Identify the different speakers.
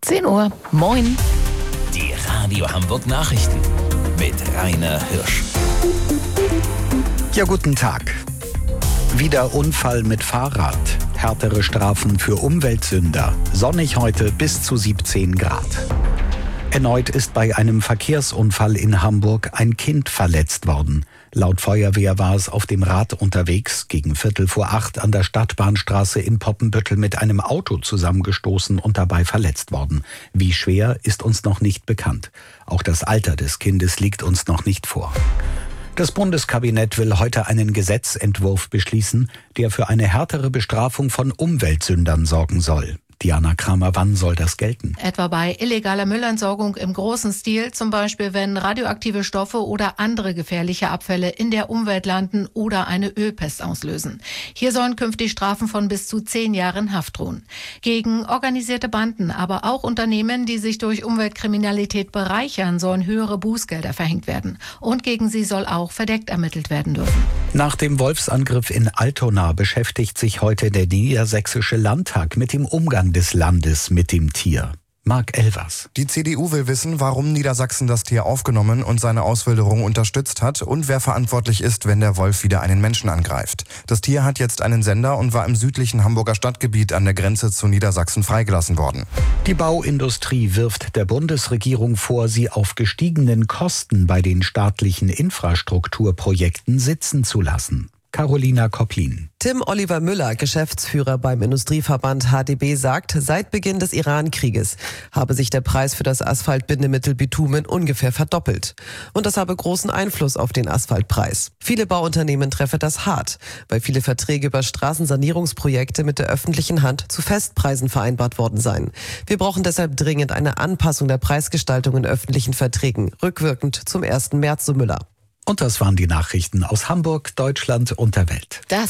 Speaker 1: 10 Uhr. Moin.
Speaker 2: Die Radio Hamburg Nachrichten mit Rainer Hirsch.
Speaker 3: Ja, guten Tag. Wieder Unfall mit Fahrrad. Härtere Strafen für Umweltsünder. Sonnig heute bis zu 17 Grad. Erneut ist bei einem Verkehrsunfall in Hamburg ein Kind verletzt worden. Laut Feuerwehr war es auf dem Rad unterwegs, gegen 7:45 an der Stadtbahnstraße in Poppenbüttel mit einem Auto zusammengestoßen und dabei verletzt worden. Wie schwer, ist uns noch nicht bekannt. Auch das Alter des Kindes liegt uns noch nicht vor. Das Bundeskabinett will heute einen Gesetzentwurf beschließen, der für eine härtere Bestrafung von Umweltsündern sorgen soll. Diana Kramer, wann soll das gelten?
Speaker 1: Etwa bei illegaler Müllentsorgung im großen Stil, zum Beispiel wenn radioaktive Stoffe oder andere gefährliche Abfälle in der Umwelt landen oder eine Ölpest auslösen. Hier sollen künftig Strafen von bis zu 10 Jahren Haft drohen. Gegen organisierte Banden, aber auch Unternehmen, die sich durch Umweltkriminalität bereichern, sollen höhere Bußgelder verhängt werden. Und gegen sie soll auch verdeckt ermittelt werden dürfen.
Speaker 3: Nach dem Wolfsangriff in Altona beschäftigt sich heute der Niedersächsische Landtag mit dem Umgang des Landes mit dem Tier. Marc Elvers.
Speaker 4: Die CDU will wissen, warum Niedersachsen das Tier aufgenommen und seine Auswilderung unterstützt hat und wer verantwortlich ist, wenn der Wolf wieder einen Menschen angreift. Das Tier hat jetzt einen Sender und war im südlichen Hamburger Stadtgebiet an der Grenze zu Niedersachsen freigelassen worden.
Speaker 3: Die Bauindustrie wirft der Bundesregierung vor, sie auf gestiegenen Kosten bei den staatlichen Infrastrukturprojekten sitzen zu lassen. Carolina Kopplin.
Speaker 5: Tim Oliver Müller, Geschäftsführer beim Industrieverband HDB, sagt, seit Beginn des Iran-Krieges habe sich der Preis für das Asphaltbindemittel Bitumen ungefähr verdoppelt. Und das habe großen Einfluss auf den Asphaltpreis. Viele Bauunternehmen treffe das hart, weil viele Verträge über Straßensanierungsprojekte mit der öffentlichen Hand zu Festpreisen vereinbart worden seien. Wir brauchen deshalb dringend eine Anpassung der Preisgestaltung in öffentlichen Verträgen, rückwirkend zum 1. März, so Müller.
Speaker 3: Und das waren die Nachrichten aus Hamburg, Deutschland und der Welt.